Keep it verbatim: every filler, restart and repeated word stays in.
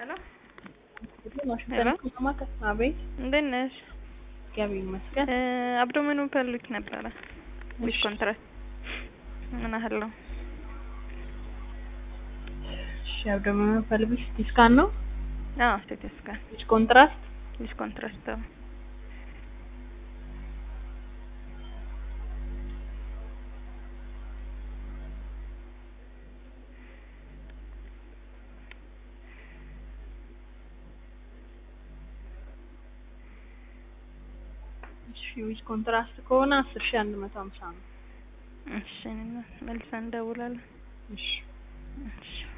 Hello? ዋሽንግተን ከተማ ከሳቤት እንዴት ነሽ? እግዚአብሔር ይመስገን። አብዶሜኑን ፈልግ ነበረ ዊዝ ኮንትራክት ምን ያህል ነው? እሺ አብዶሜኑን ፈልግ ሲቲ ስካን ነው? አዎ ሲቲ ስካን ዊዝ ኮንትራስት ዊዝ ኮንትራስት እሺ ዊዝ ኮንትራስት ከሆነ አስር ሺህ አንድ መቶ ሃምሳ ነው። እሺ መልሰን እንደውላለን። እሺ እሺ